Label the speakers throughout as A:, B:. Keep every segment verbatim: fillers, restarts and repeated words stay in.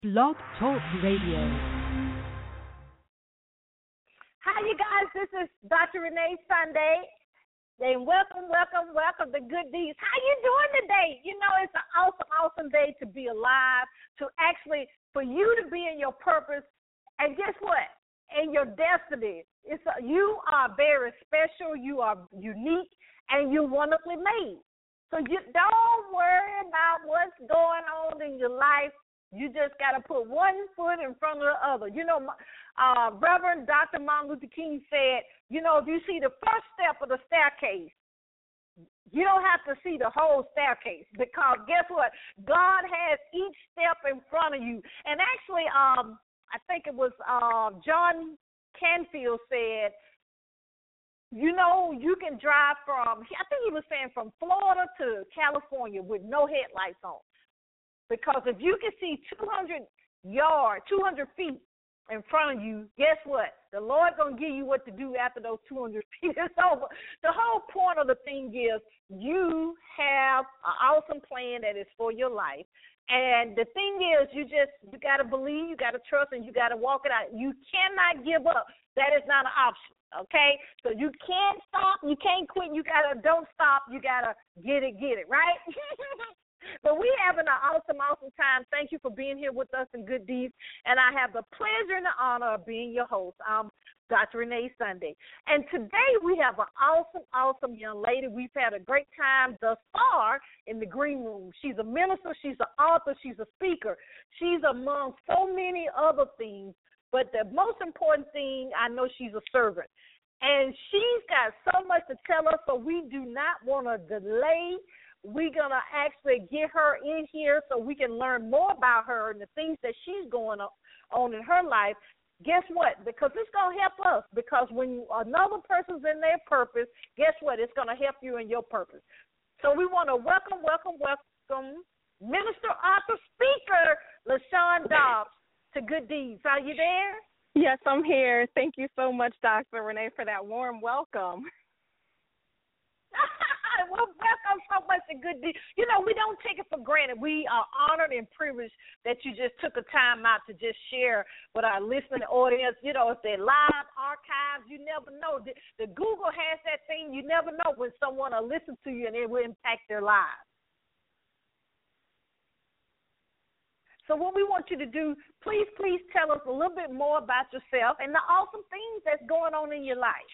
A: Blog Talk Radio.
B: Hi, you guys. This is Doctor Renee Sunday. And welcome, welcome, welcome to Good Deeds. How you doing today? You know, it's an awesome, awesome day to be alive, to actually, for you to be in your purpose. And guess what? In your destiny. It's a, you are very special, you are unique, and you're wonderfully made. So you don't worry about what's going on in your life. You just got to put one foot in front of the other. You know, uh, Reverend Doctor Martin Luther King said, you know, if you see the first step of the staircase, you don't have to see the whole staircase, because guess what? God has each step in front of you. And actually, um, I think it was uh, John Canfield said, you know, you can drive from, I think he was saying from Florida to California with no headlights on. Because if you can see two hundred yards, two hundred feet in front of you, guess what? The Lord going to give you what to do after those two hundred feet is over. The whole point of the thing is you have an awesome plan that is for your life. And the thing is, you just, you got to believe, you got to trust, and you got to walk it out. You cannot give up. That is not an option, okay? So you can't stop. You can't quit. You got to, don't stop. You got to get it, get it, right? But we having an awesome, awesome time. Thank you for being here with us in Good Deeds. And I have the pleasure and the honor of being your host. I'm Doctor Renee Sunday. And today we have an awesome, awesome young lady. We've had a great time thus far in the green room. She's a minister. She's an author. She's a speaker. She's among so many other things. But the most important thing, I know she's a servant. And she's got so much to tell us, so we do not want to delay. We're going to actually get her in here so we can learn more about her and the things that she's going on in her life. Guess what? Because it's going to help us. Because when another person's in their purpose, guess what? It's going to help you in your purpose. So we want to welcome, welcome, welcome Minister, author, speaker, LaShawn Dobbs to Good Deeds. Are you there?
C: Yes, I'm here. Thank you so much, Doctor Renee, for that warm welcome.
B: Well, welcome so much to Good Deeds. You know, we don't take it for granted. We are honored and privileged that you just took a time out to just share with our listening audience. You know, if they're live archives, you never know. The, the Google has that thing. You never know when someone will listen to you and it will impact their lives. So what we want you to do, please, please tell us a little bit more about yourself and the awesome things that's going on in your life.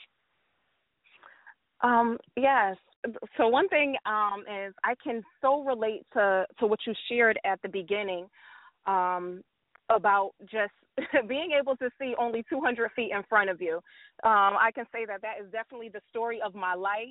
C: Um, yes. So one thing um, is I can so relate to, to what you shared at the beginning um, about just being able to see only two hundred feet in front of you. Um, I can say that that is definitely the story of my life.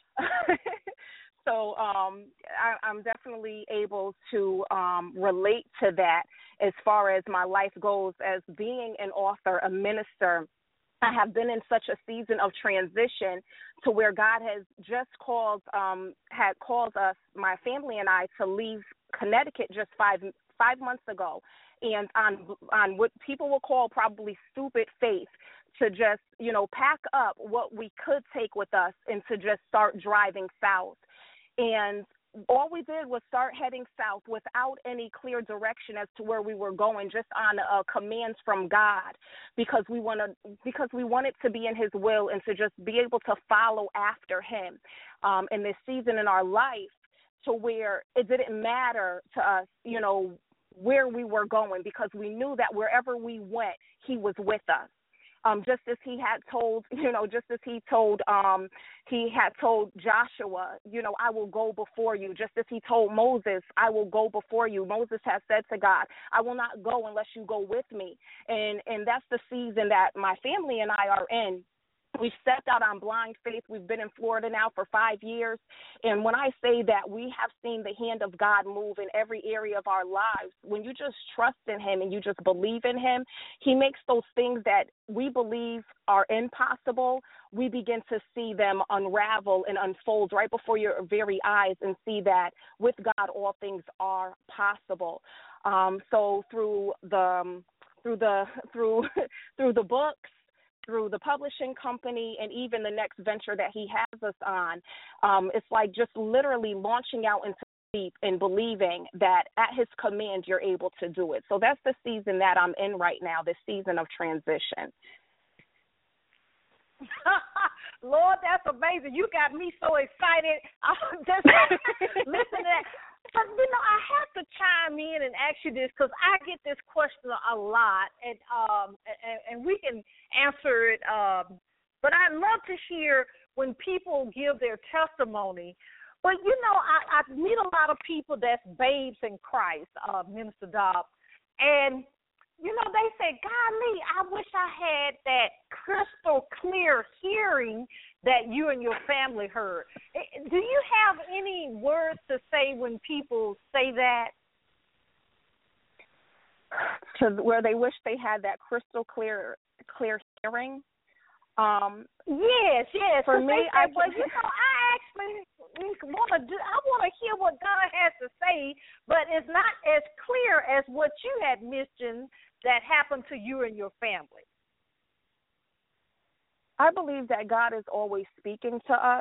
C: So um, I, I'm definitely able to um, relate to that as far as my life goes as being an author, a minister. I have been in such a season of transition to where God has just called, um, had called us, my family and I, to leave Connecticut just five five months ago, and on on what people will call probably stupid faith, to just, you know, pack up what we could take with us and to just start driving south. And all we did was start heading south without any clear direction as to where we were going, just on uh, commands from God, because we wanted because we wanted to be in His will and to just be able to follow after Him um, in this season in our life, to where it didn't matter to us, you know, where we were going, because we knew that wherever we went, He was with us. Um, just as he had told, you know, just as he told, um, he had told Joshua, you know, I will go before you. Just as he told Moses, I will go before you. Moses has said to God, I will not go unless you go with me. And and that's the season that my family and I are in. We've stepped out on blind faith. We've been in Florida now for five years. And when I say that we have seen the hand of God move in every area of our lives, when you just trust in Him and you just believe in Him, He makes those things that we believe are impossible, we begin to see them unravel and unfold right before your very eyes, and see that with God all things are possible. Um, so through the um, through the through through the books, through the publishing company, and even the next venture that He has us on, um, it's like just literally launching out into deep in believing that at his command you're able to do it. So that's the season that I'm in right now, this season of transition.
B: Lord, that's amazing. You got me so excited. I'm just listening to that. But, you know, I have to chime in and ask you this because I get this question a lot, and um, and, and we can answer it. Um, but I'd love to hear when people give their testimony. But, you know, I, I meet a lot of people that's babes in Christ, uh, Minister Dobbs, and you know, they say, golly, I wish I had that crystal clear hearing that you and your family heard. Do you have any words to say when people say that?
C: To where they wish they had that crystal clear clear hearing? Um,
B: yes, yes.
C: For me,
B: say,
C: I
B: well, you know, I actually want to do. I want to hear what God has to say, but it's not as clear as what you had mentioned that happened to you and your family.
C: I believe that God is always speaking to us,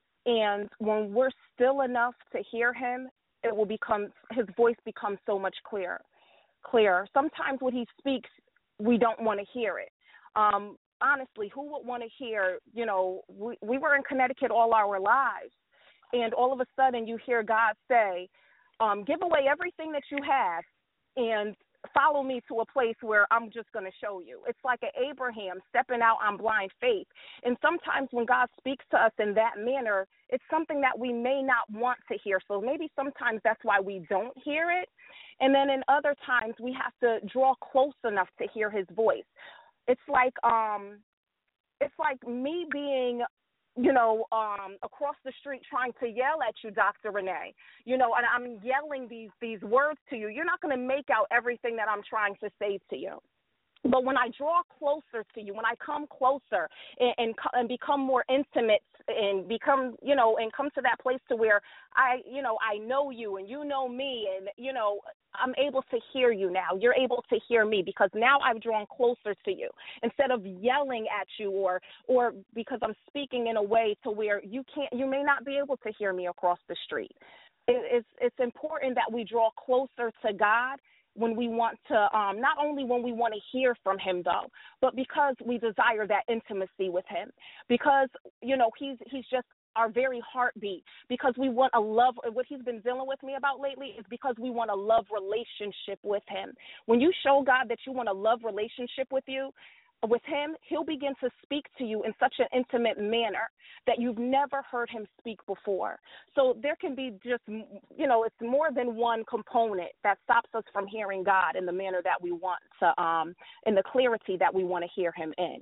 C: and when we're still enough to hear him, it will become, his voice becomes so much clearer. Clearer. Sometimes when he speaks, we don't want to hear it. Um, honestly, who would want to hear, you know, we, we were in Connecticut all our lives, and all of a sudden you hear God say, um, give away everything that you have and follow me to a place where I'm just going to show you. It's like an Abraham stepping out on blind faith. And sometimes when God speaks to us in that manner, it's something that we may not want to hear. So maybe sometimes that's why we don't hear it. And then in other times we have to draw close enough to hear his voice. It's like um, it's like me being, you know, um, across the street trying to yell at you, Doctor Renee, you know, and I'm yelling these, these words to you. You're not going to make out everything that I'm trying to say to you. But when I draw closer to you, when I come closer and, and and become more intimate and become, you know, and come to that place to where I, you know, I know you and you know me and, you know, I'm able to hear you now. You're able to hear me because now I've drawn closer to you instead of yelling at you or or because I'm speaking in a way to where you can't, you may not be able to hear me across the street. It, it's it's important that we draw closer to God when we want to, um, not only when we want to hear from him, though, but because we desire that intimacy with him, because, you know, he's he's just our very heartbeat, because we want a love. What he's been dealing with me about lately is because we want a love relationship with him. When you show God that you want a love relationship with you, with him, he'll begin to speak to you in such an intimate manner that you've never heard him speak before. So there can be just, you know, it's more than one component that stops us from hearing God in the manner that we want to, um, in the clarity that we want to hear him in.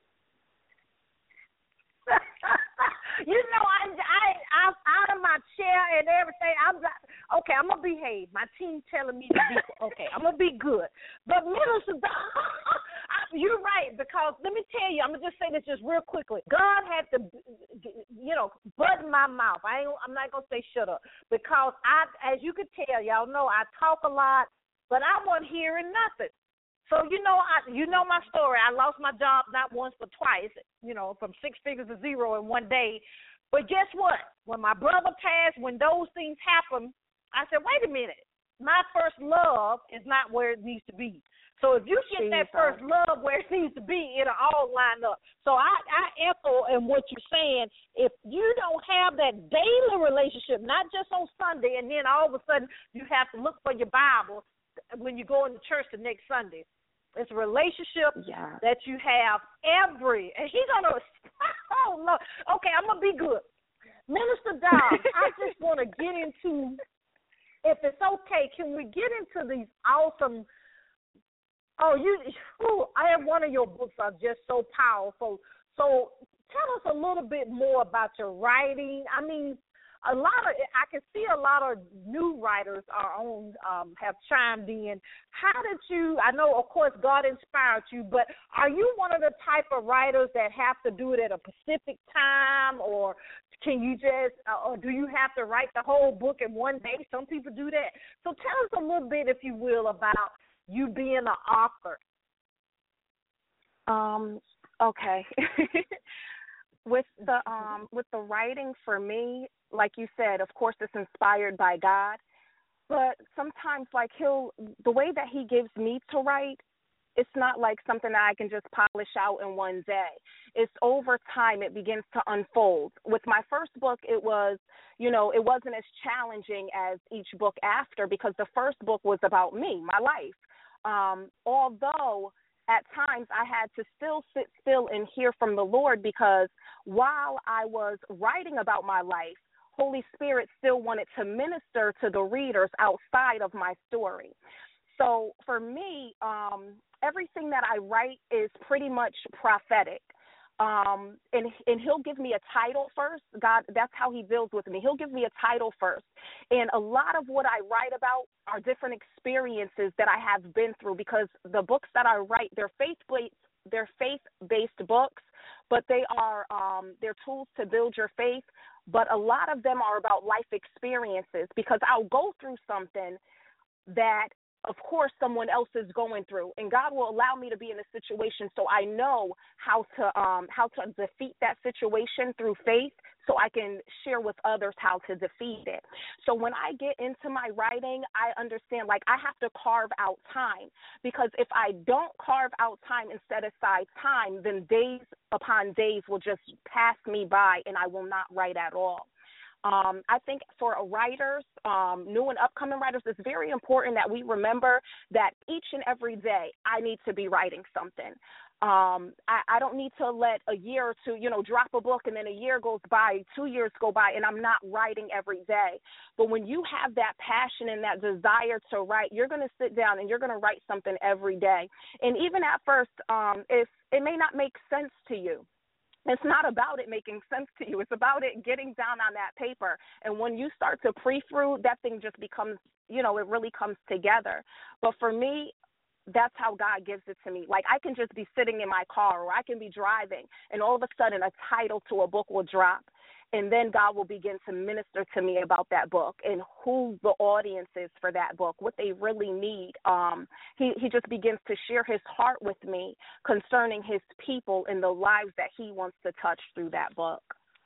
B: You know, I, I, I'm out of my chair and everything. I'm okay. I'm gonna behave. My team telling me to be okay. I'm gonna be good. But Minister, you're right, because let me tell you, I'm gonna just say this just real quickly. God had to, you know, button my mouth. I ain't, I'm not gonna say shut up because I, as you could tell, y'all know I talk a lot, but I wasn't hearing nothing. So, you know, I, you know my story. I lost my job not once but twice, you know, from six figures to zero in one day. But guess what? When my brother passed, when those things happened, I said, wait a minute. My first love is not where it needs to be. So if you get that first love where it needs to be, it'll all line up. So I, I echo in what you're saying. If you don't have that daily relationship, not just on Sunday, and then all of a sudden you have to look for your Bible when you go into church the next Sunday. It's a relationship yeah. that you have every, and he's going to, oh, no. Okay, I'm going to be good. Minister Dobbs, I just want to get into, if it's okay, can we get into these awesome, oh, you, ooh, I have one of your books are just so powerful. So tell us a little bit more about your writing. I mean, a lot of, I can see a lot of new writers are on, um, have chimed in. How did you, I know, of course, God inspired you, but are you one of the type of writers that have to do it at a specific time, or can you just, uh, or do you have to write the whole book in one day? Some people do that. So tell us a little bit, if you will, about you being an author.
C: Um, okay. with the um with the writing for me, like you said, of course it's inspired by God, but sometimes like he'll the way that he gives me to write, it's not like something that I can just polish out in one day. It's over time it begins to unfold. With my first book, it was, you know, it wasn't as challenging as each book after, because the first book was about me, my life. Um, although at times I had to still sit still and hear from the Lord, because while I was writing about my life, Holy Spirit still wanted to minister to the readers outside of my story. So for me, um, everything that I write is pretty much prophetic. Um, and, and he'll give me a title first. God, that's how he deals with me. He'll give me a title first. And a lot of what I write about are different experiences that I have been through, because the books that I write, they're faith-based, they're faith-based books, but they are um, they're tools to build your faith. But a lot of them are about life experiences, because I'll go through something that, of course, someone else is going through, and God will allow me to be in a situation so I know how to um, how to defeat that situation through faith, so I can share with others how to defeat it. So when I get into my writing, I understand, like, I have to carve out time, because if I don't carve out time and set aside time, then days upon days will just pass me by, and I will not write at all. Um, I think for writers, um, new and upcoming writers, it's very important that we remember that each and every day I need to be writing something. Um, I, I don't need to let a year or two, you know, drop a book and then a year goes by, two years go by, and I'm not writing every day. But when you have that passion and that desire to write, you're going to sit down and you're going to write something every day. And even at first, um, if it may not make sense to you, it's not about it making sense to you. It's about it getting down on that paper. And when you start to pre-through, that thing just becomes, you know, it really comes together. But for me, that's how God gives it to me. Like, I can just be sitting in my car, or I can be driving, and all of a sudden a title to a book will drop. And then God will begin to minister to me about that book and who the audience is for that book, what they really need. Um, he, he just begins to share his heart with me concerning his people and the lives that he wants to touch through that book.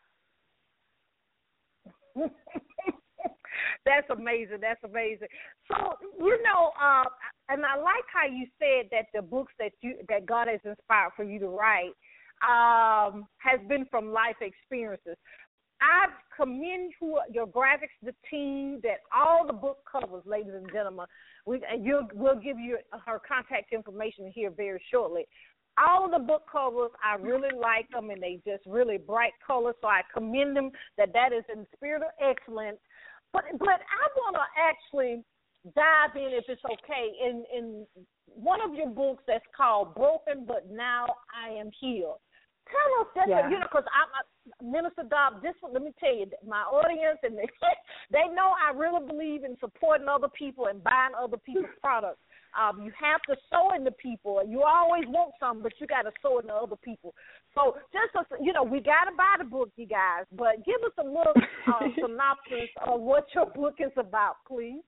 B: That's amazing. That's amazing. So, you know, uh, and I like how you said that the books that you that God has inspired for you to write um, has been from life experiences. I commend you, your graphics, the team, that all the book covers, ladies and gentlemen, we, you'll, we'll give you her contact information here very shortly. All of the book covers, I really like them, and they just really bright colors, so I commend them that that is in spirit of excellence. But but I want to actually dive in, if it's okay, in, in one of your books that's called Broken But Now I Am Healed. Tell us that, yeah. you know, because I'm Minister Dobb, this one, let me tell you, my audience, and they, they know I really believe in supporting other people and buying other people's products. Um, you have to sow into people. You always want something, but you got to sow into other people. So just, a, you know, we got to buy the book, you guys, but give us a little uh, synopsis of what your book is about, please.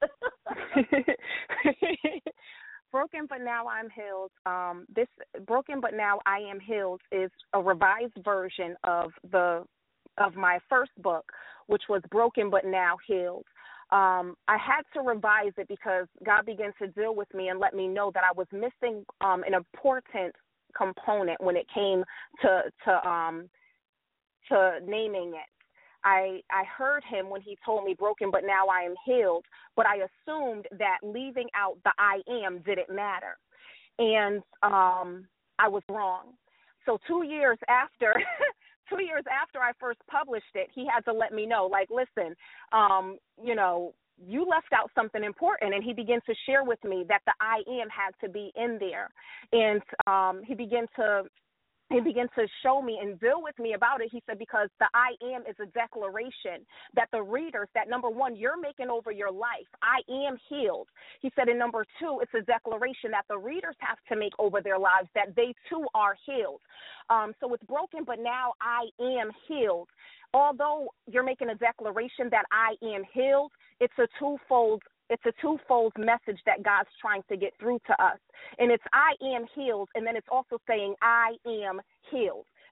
C: Broken But Now I'm Healed. Um, this Broken But Now I Am Healed is a revised version of the of my first book, which was Broken But Now Healed. Um, I had to revise it because God began to deal with me and let me know that I was missing um, an important component when it came to to um, to naming it. I, I heard him when he told me broken, but now I am healed, but I assumed that leaving out the I am didn't matter, and um, I was wrong. So two years after, two years after I first published it, he had to let me know, like, listen, um, you know, you left out something important, and he began to share with me that the I am had to be in there, and um, he began to He began to show me and deal with me about it. He said, because the I am is a declaration that the readers, that number one, you're making over your life. I am healed. He said, and number two, it's a declaration that the readers have to make over their lives, that they too are healed. Um, so it's broken, but now I am healed. Although you're making a declaration that I am healed, it's a twofold It's a twofold message that God's trying to get through to us. And it's I am healed, and then it's also saying I am healed.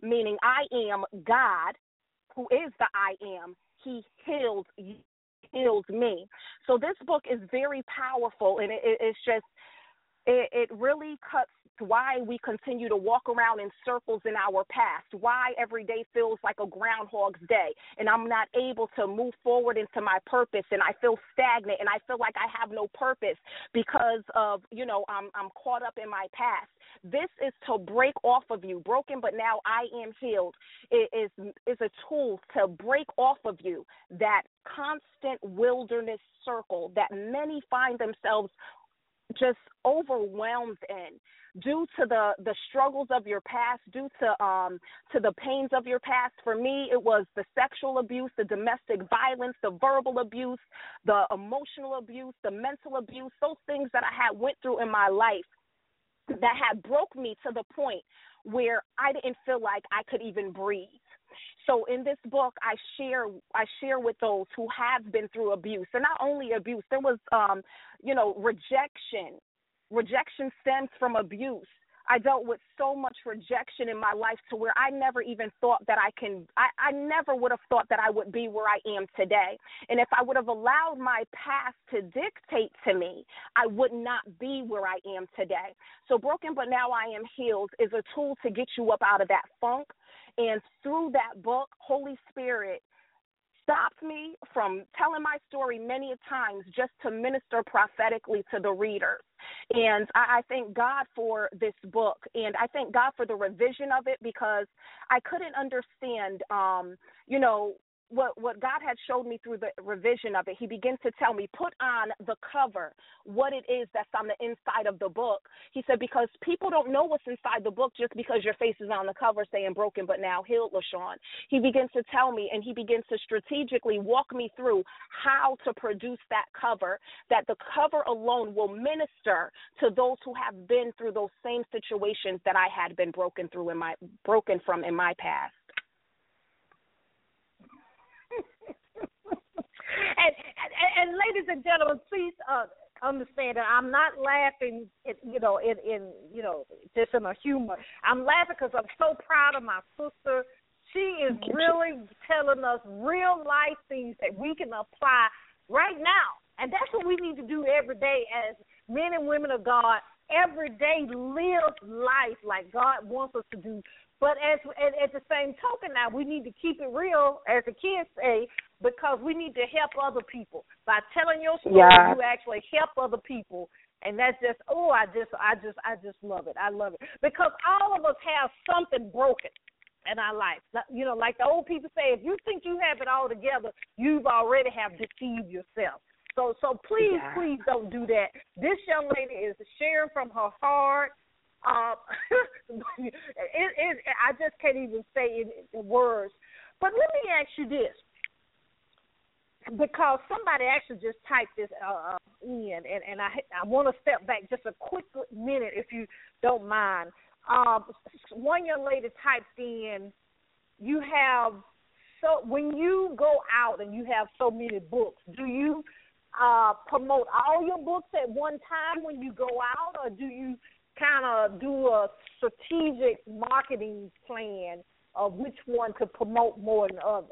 C: meaning I am God, who is the I am. He healed you. Healed me. So this book is very powerful, and it, it, it's just, it, it really cuts why we continue to walk around in circles in our past, why every day feels like a Groundhog's Day, and I'm not able to move forward into my purpose, and I feel stagnant, and I feel like I have no purpose because of, you know, I'm, I'm caught up in my past. This is to break off of you. Broken, but now I am healed. It is, is a tool to break off of you that constant wilderness circle that many find themselves just overwhelmed in due to the, the struggles of your past, due to um to the pains of your past. For me, it was the sexual abuse, the domestic violence, the verbal abuse, the emotional abuse, the mental abuse, those things that I had went through in my life that had broke me to the point where I didn't feel like I could even breathe. So in this book, I share I share with those who have been through abuse, and not only abuse. There was, um, you know, rejection. Rejection stems from abuse. I dealt with so much rejection in my life to where I never even thought that I can. I, I never would have thought that I would be where I am today. And if I would have allowed my past to dictate to me, I would not be where I am today. So Broken But Now I Am Healed is a tool to get you up out of that funk. And through that book, Holy Spirit stopped me from telling my story many times just to minister prophetically to the readers. And I, I thank God for this book, and I thank God for the revision of it, because I couldn't understand, um, you know, what what God had showed me through the revision of it. He began to tell me, put on the cover what it is that's on the inside of the book. He said, because people don't know what's inside the book just because your face is on the cover saying Broken But Now Healed, LaShawn. He begins to tell me, and he begins to strategically walk me through how to produce that cover, that the cover alone will minister to those who have been through those same situations that I had been broken through in my broken from in my past.
B: And, and, and ladies and gentlemen, please uh, understand that I'm not laughing, at, you know, in, in you know, just in a humor. I'm laughing because I'm so proud of my sister. She is really telling us real life things that we can apply right now, and that's what we need to do every day as men and women of God. Every day, live life like God wants us to do. But as at, at the same token, now we need to keep it real, as the kids say, because we need to help other people. By telling your story, yeah. You actually help other people, and that's just oh, I just, I just, I just love it. I love it because all of us have something broken in our life. You know, like the old people say, if you think you have it all together, you've already have deceived yourself. So, so please, yeah. please don't do that. This young lady is sharing from her heart. Um, it, it, I just can't even say it in words. But let me ask you this, because somebody actually just typed this uh, in, and, and I I want to step back just a quick minute, if you don't mind. Um, one young lady typed in, you have, so when you go out and you have so many books, do you uh, promote all your books at one time when you go out, or do you kind of do a strategic marketing plan of which one to promote more than others?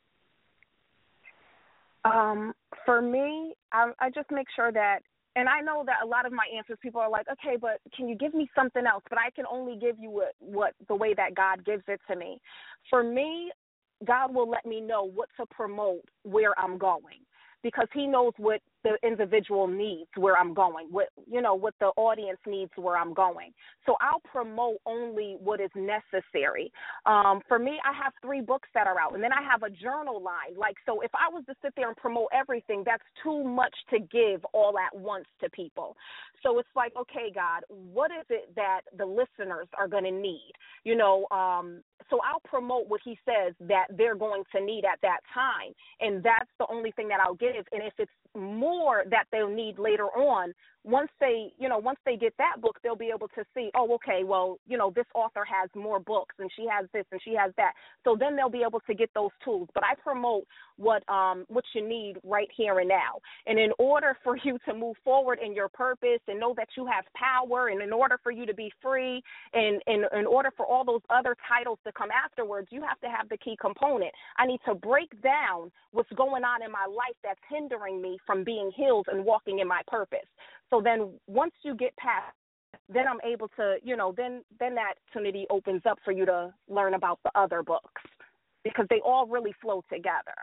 C: Um, for me, I, I just make sure that, and I know that a lot of my answers, people are like, okay, but can you give me something else? But I can only give you what, what the way that God gives it to me. For me, God will let me know what to promote where I'm going, because he knows what the individual needs where I'm going, what, you know, what the audience needs where I'm going. So I'll promote only what is necessary. Um, for me, I have three books that are out, and then I have a journal line. Like, so if I was to sit there and promote everything, that's too much to give all at once to people. So it's like, okay, God, what is it that the listeners are going to need? You know, um, so I'll promote what he says that they're going to need at that time, and that's the only thing that I'll give. And if it's more that they'll need later on, once they, you know, once they get that book, they'll be able to see, oh, okay, well, you know, this author has more books and she has this and she has that. So then they'll be able to get those tools. But I promote what um what you need right here and now. And in order for you to move forward in your purpose and know that you have power, and in order for you to be free, and in in order for all those other titles to come afterwards, you have to have the key component. I need to break down what's going on in my life that's hindering me from being healed and walking in my purpose. So then once you get past, then I'm able to, you know, then then that opportunity opens up for you to learn about the other books, because they all really flow together.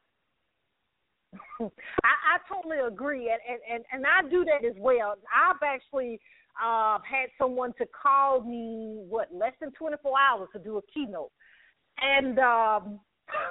B: I, I totally agree, and, and, and, and I do that as well. I've actually uh, had someone to call me, what, less than twenty-four hours to do a keynote. And um,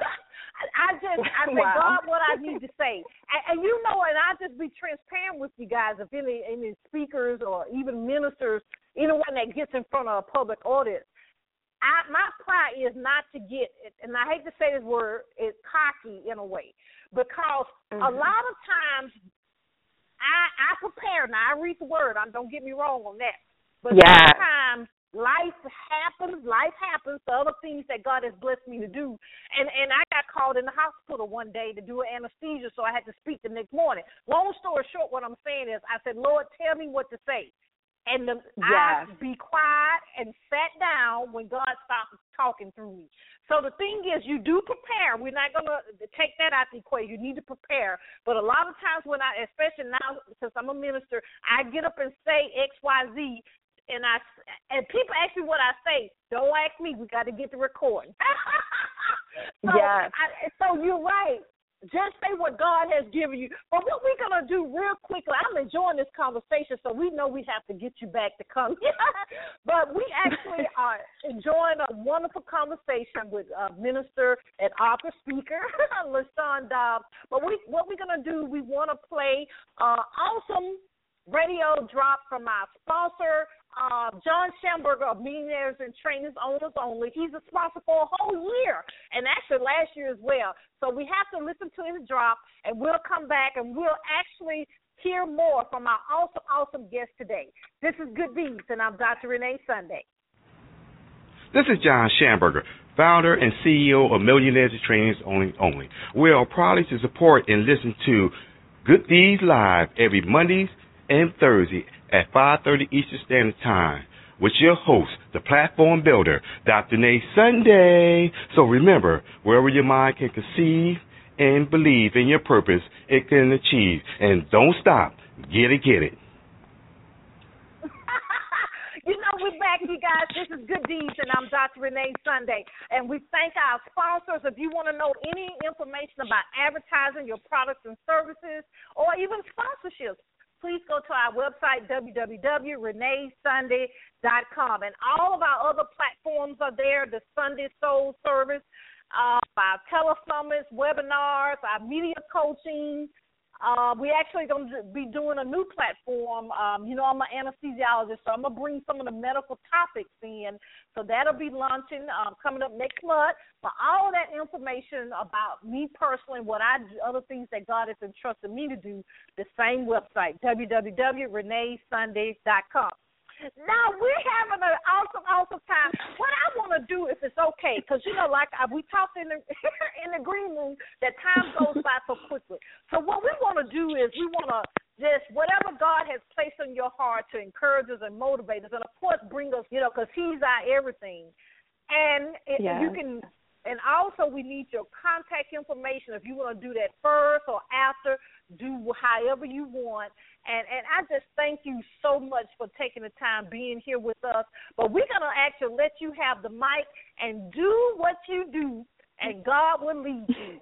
B: I just, I say,
C: wow.
B: God, what I need to say. And, and you know, and I just be transparent with you guys, if any, any speakers or even ministers, anyone that gets in front of a public audience, I, my pride is not to get, and I hate to say this word, it's cocky in a way, because mm-hmm. a lot of times I, I prepare. Now, I read the word. I, don't get me wrong on that. But
C: yeah.
B: sometimes life happens, life happens, the other things that God has blessed me to do. And, and I got called in the hospital one day to do an anesthesia, so I had to speak the next morning. Long story short, what I'm saying is I said, Lord, tell me what to say. And the,
C: yes.
B: I be quiet and sat down when God stopped talking through me. So the thing is, you do prepare. We're not going to take that out the equation. You need to prepare. But a lot of times when I, especially now, since I'm a minister, I get up and say X, Y, Z, and I and people ask me what I say. Don't ask me. We got to get the recording. so,
C: yes.
B: I, so you're right. Just say what God has given you. But what we're going to do real quickly, I'm enjoying this conversation, so we know we have to get you back to come. But we actually are enjoying a wonderful conversation with uh, minister and author speaker, LaShawn Dobbs. But we, what we're going to do, we want to play uh, awesome radio drop from our sponsor, Uh, John Schamberger of Millionaires and Trainers Owners Only. He's a sponsor for a whole year, and actually last year as well. So we have to listen to his drop, and we'll come back, and we'll actually hear more from our awesome, awesome guest today. This is Good Deeds, and I'm Doctor Renee Sunday.
D: This is John Schamberger, founder and C E O of Millionaires and Trainers Only. Only. We are proud to support and listen to Good Deeds Live every Mondays and Thursday at five thirty Eastern Standard Time with your host, the platform builder, Doctor Renee Sunday. So remember, wherever your mind can conceive and believe in your purpose, it can achieve. And don't stop. Get it, get it.
B: You know, we're back, you guys. This is Good Deeds, and I'm Doctor Renee Sunday. And we thank our sponsors. If you want to know any information about advertising your products and services, or even sponsorships, please go to our website, w w w dot renee sunday dot com. And all of our other platforms are there, the Sunday Soul Service, uh, our telesummits, webinars, our media coaching. Uh, we actually going to be doing a new platform. Um, you know, I'm an anesthesiologist, so I'm going to bring some of the medical topics in. So that'll be launching um, coming up next month. For all of that information about me personally, what I do, other things that God has entrusted me to do, the same website, w w w dot renee sunday dot com. Now, we're having an awesome, awesome time. What I want to do, if it's okay, because, you know, like I, we talked in the, in the green room, that time goes by so quickly. So what we want to do is we want to just, whatever God has placed in your heart to encourage us and motivate us, and, of course, bring us, you know, because he's our everything. And it,
C: yeah.
B: you can, and also we need your contact information if you want to do that first or after. Do however you want. And and I just thank you so much for taking the time being here with us. But we're going to actually let you have the mic and do what you do, and God will lead you.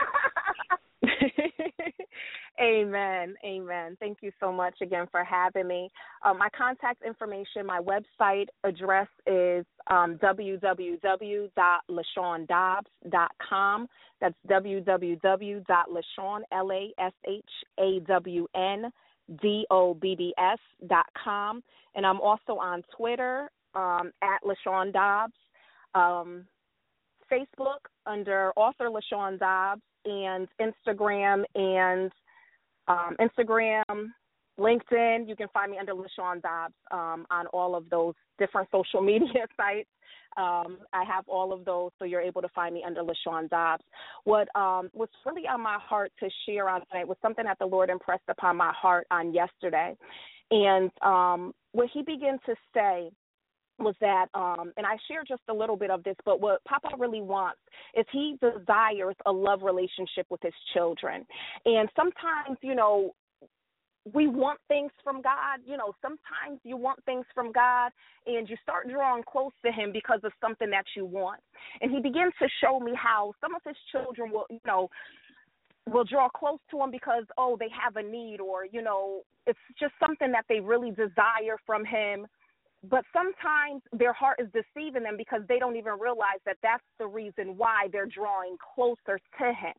C: Amen. Amen. Thank you so much again for having me. Um, my contact information, my website address is um, w w w dot lashawn dobbs dot com. That's w w w dot lashawn, L A S H A W N D O B D S dot com. And I'm also on Twitter um, at LaShawn Dobbs, um, Facebook under author LaShawn Dobbs, and Instagram and um, Instagram LinkedIn. You can find me under LaShawn Dobbs um, on all of those different social media sites. Um, I have all of those, so you're able to find me under LaShawn Dobbs. What um, was really on my heart to share on tonight was something that the Lord impressed upon my heart on yesterday. And um, what he began to say was that, um, and I share just a little bit of this, but what Papa really wants is he desires a love relationship with his children. And sometimes, you know, we want things from God. You know, sometimes you want things from God and you start drawing close to him because of something that you want. And he begins to show me how some of his children will, you know, will draw close to him because, oh, they have a need, or, you know, it's just something that they really desire from him. But sometimes their heart is deceiving them because they don't even realize that that's the reason why they're drawing closer to him.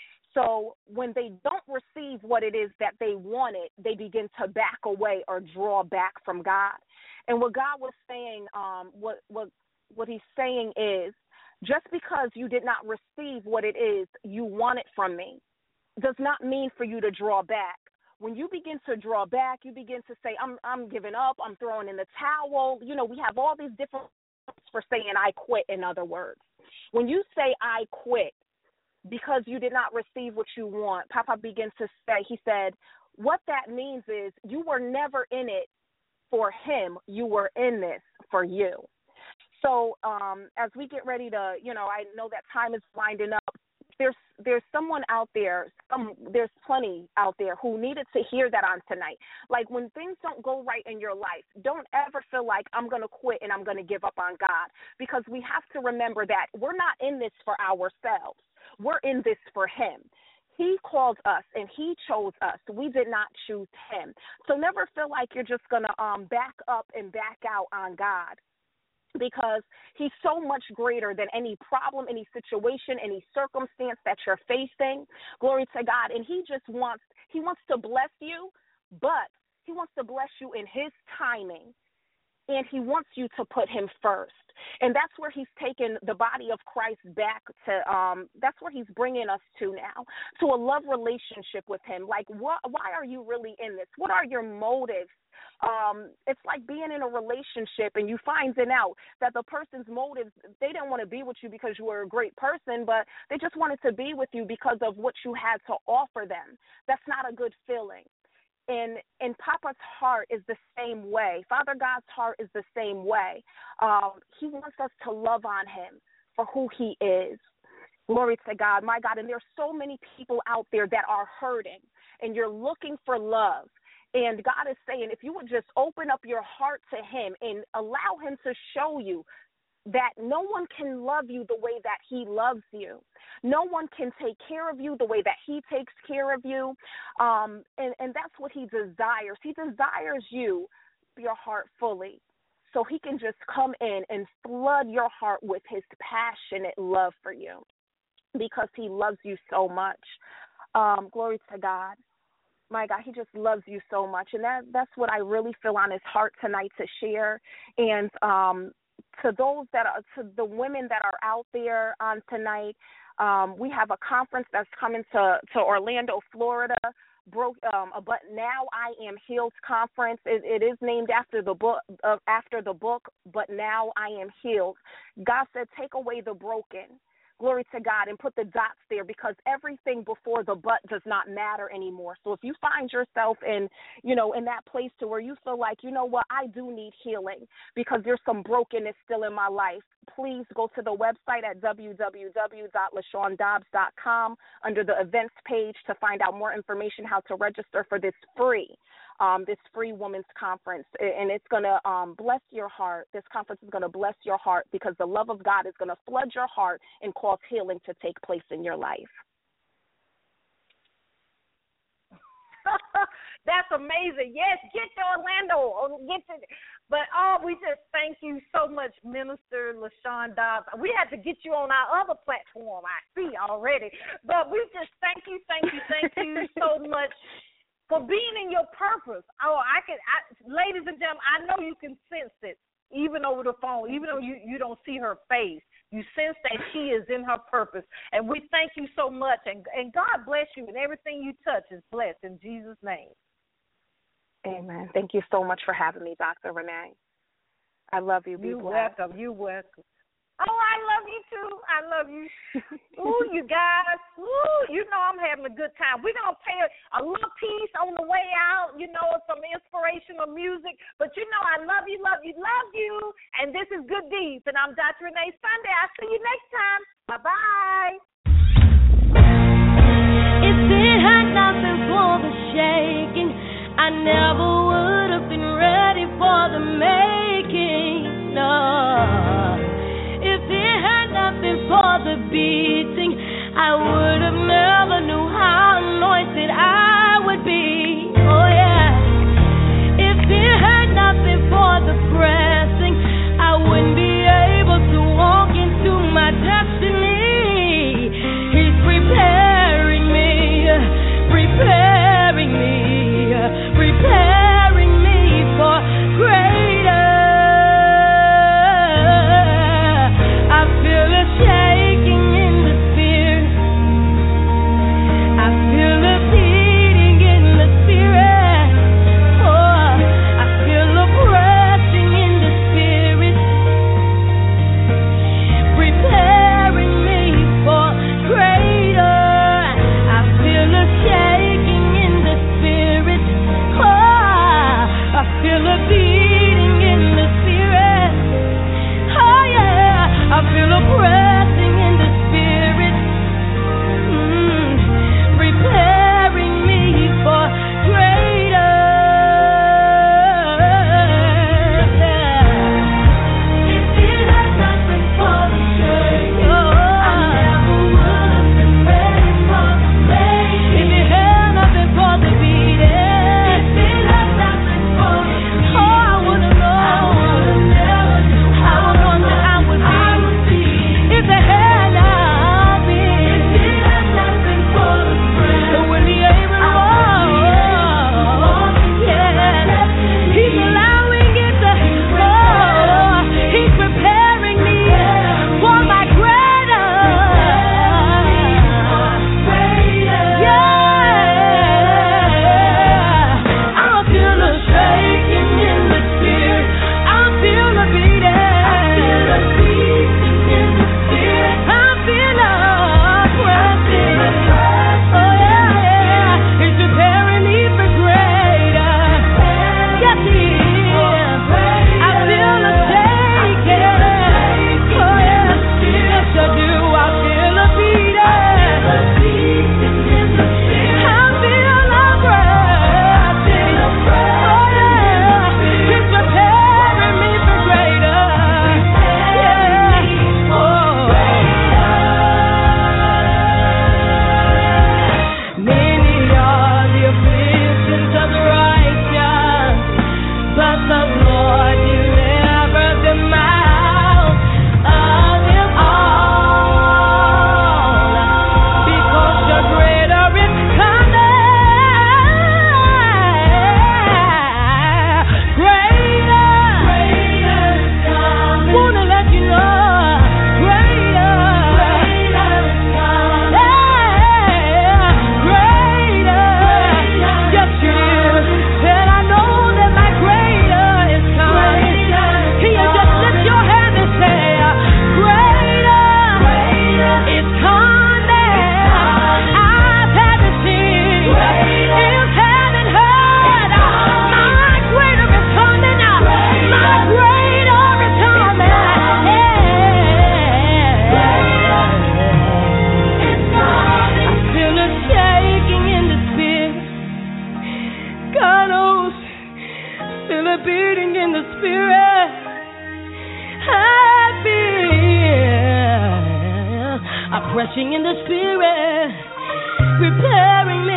C: So when they don't receive what it is that they wanted, they begin to back away or draw back from God. And what God was saying, um, what what what he's saying is, just because you did not receive what it is you wanted from me does not mean for you to draw back. When you begin to draw back, you begin to say, I'm I'm giving up, I'm throwing in the towel. You know, we have all these different words for saying I quit, in other words. When you say I quit because you did not receive what you want, Papa begins to say, he said, what that means is you were never in it for him. You were in this for you. So um, as we get ready to, you know, I know that time is winding up. There's there's someone out there, some there's plenty out there who needed to hear that on tonight. Like, when things don't go right in your life, don't ever feel like I'm going to quit and I'm going to give up on God, because we have to remember that we're not in this for ourselves. We're in this for him. He called us and he chose us. We did not choose him. So never feel like you're just going to um, back up and back out on God, because he's so much greater than any problem, any situation, any circumstance that you're facing. Glory to God. And he just wants, he wants to bless you, but he wants to bless you in his timing, and he wants you to put him first. And that's where he's taken the body of Christ back to, um, that's where he's bringing us to now, to a love relationship with him. Like, what, why are you really in this? What are your motives? Um, it's like being in a relationship and you finding out that the person's motives, they didn't want to be with you because you were a great person, but they just wanted to be with you because of what you had to offer them. That's not a good feeling. And and Papa's heart is the same way. Father God's heart is the same way. Um, he wants us to love on him for who he is. Glory to God, my God. And there's so many people out there that are hurting, and you're looking for love. And God is saying, if you would just open up your heart to him and allow him to show you that no one can love you the way that he loves you. No one can take care of you the way that he takes care of you. Um, and, and that's what he desires. He desires you, your heart fully, so he can just come in and flood your heart with his passionate love for you, because he loves you so much. Um, glory to God. My God, he just loves you so much. And that that's what I really feel on his heart tonight to share. And um, to those that are, to the women that are out there on tonight, um, we have a conference that's coming to, to Orlando, Florida. Broke um, a But Now I Am Healed conference. It, it is named after the book, uh, after the book, But Now I Am Healed. God said, take away the broken. Glory to God, and put the dots there, because everything before the but does not matter anymore. So if you find yourself in, you know, in that place to where you feel like, you know what, I do need healing because there's some brokenness still in my life, please go to the website at w w w dot lashawn dobbs dot com under the events page to find out more information how to register for this free, um, this free women's conference. And it's going to um, bless your heart. This conference is going to bless your heart, because the love of God is going to flood your heart and cause healing to take place in your life.
B: That's amazing. Yes, get to Orlando. Get to, but oh, we just thank you so much, Minister LaShawn Dobbs. We had to get you on our other platform, I see already. But we just thank you, thank you, thank you so much for being in your purpose. Oh, I can, I, ladies and gentlemen, I know you can sense it, even over the phone, even though you, you don't see her face. You sense that she is in her purpose. And we thank you so much. And, and God bless you, and everything you touch is blessed in Jesus' name.
C: Amen. Thank you so much for having me, Doctor Renee. I love you. Be
B: You're
C: blessed.
B: welcome. You're welcome. Oh, I love you too. I love you. Ooh, you guys. Ooh, you know I'm having a good time. We're going to play a, a little piece on the way out, you know, some inspirational music. But you know I love you, love you, love you. And this is Good Deeds. And I'm Doctor Renee Sunday. I'll see you next time. Bye-bye.
E: If it had not been for the shaking, I never would have been ready for the making. No. If it had not been for the beating, I would have never knew how anointed I would be. Oh yeah. If it had not been for the pressing, I wouldn't be able to walk into my destiny. He's preparing me, preparing me, preparing me for greater. Rushing in the spirit, preparing me.